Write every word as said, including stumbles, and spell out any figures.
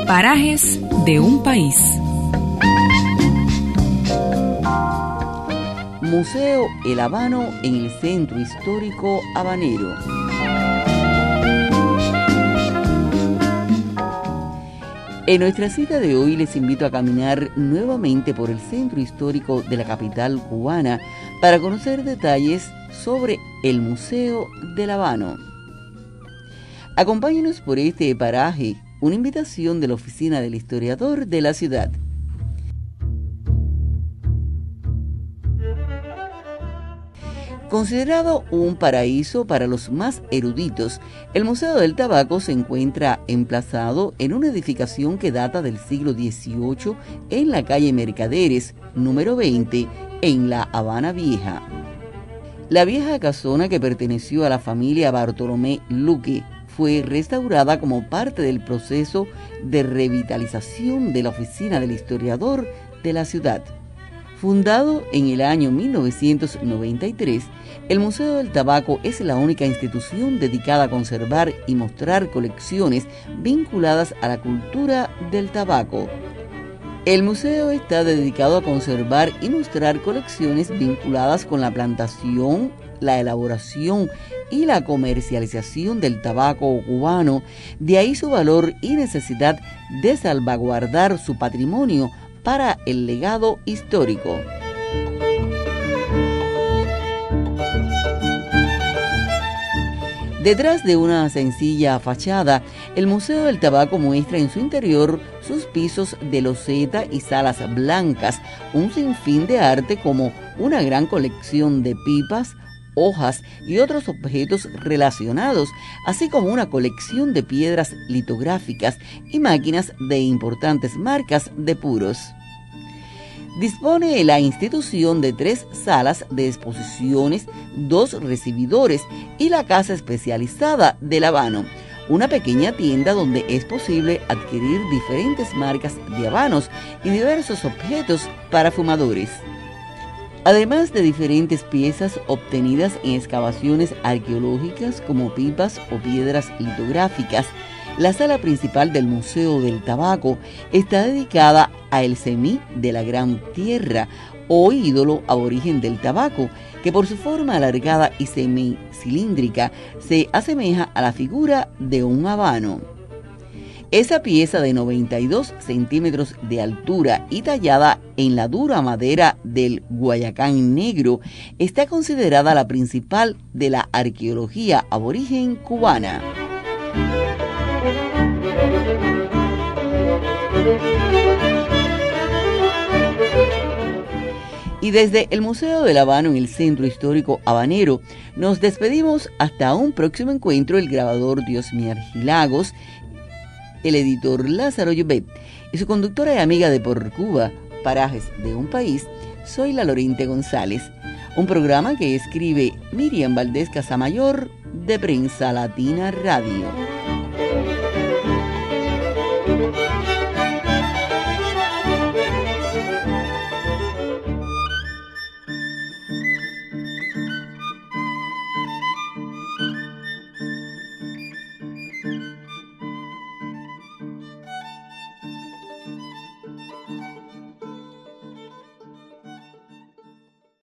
Parajes de un país. Museo El Habano en el Centro Histórico Habanero. En nuestra cita de hoy les invito a caminar nuevamente por el centro histórico de la capital cubana para conocer detalles sobre el Museo del Habano. Acompáñenos por este paraje, una invitación de la Oficina del Historiador de la ciudad. Considerado un paraíso para los más eruditos, el Museo del Tabaco se encuentra emplazado en una edificación que data del siglo dieciocho en la calle Mercaderes, número veinte, en La Habana Vieja. La vieja casona, que perteneció a la familia Bartolomé Luque, fue restaurada como parte del proceso de revitalización de la Oficina del Historiador de la ciudad. Fundado en el año mil novecientos noventa y tres, el Museo del Tabaco es la única institución dedicada a conservar y mostrar colecciones vinculadas a la cultura del tabaco. El museo está dedicado a conservar y mostrar colecciones vinculadas con la plantación, la elaboración y la comercialización del tabaco cubano, de ahí su valor y necesidad de salvaguardar su patrimonio para el legado histórico. Detrás de una sencilla fachada, el Museo del Tabaco muestra en su interior sus pisos de loseta y salas blancas, un sinfín de arte como una gran colección de pipas, hojas y otros objetos relacionados, así como una colección de piedras litográficas y máquinas de importantes marcas de puros. Dispone la institución de tres salas de exposiciones, dos recibidores y la casa especializada del Habano, una pequeña tienda donde es posible adquirir diferentes marcas de habanos y diversos objetos para fumadores. Además de diferentes piezas obtenidas en excavaciones arqueológicas como pipas o piedras litográficas, la sala principal del Museo del Tabaco está dedicada a el semí de la Gran Tierra, o ídolo aborigen del tabaco, que por su forma alargada y semicilíndrica se asemeja a la figura de un habano. Esa pieza de noventa y dos centímetros de altura y tallada en la dura madera del Guayacán Negro está considerada la principal de la arqueología aborigen cubana. Y desde el Museo del Habano en el Centro Histórico Habanero nos despedimos hasta un próximo encuentro. El grabador Diosmi Argilagos, el editor Lázaro Llobet y su conductora y amiga de Por Cuba, Parajes de un País, soy la Lorente González. Un programa que escribe Miriam Valdés Casamayor de Prensa Latina Radio.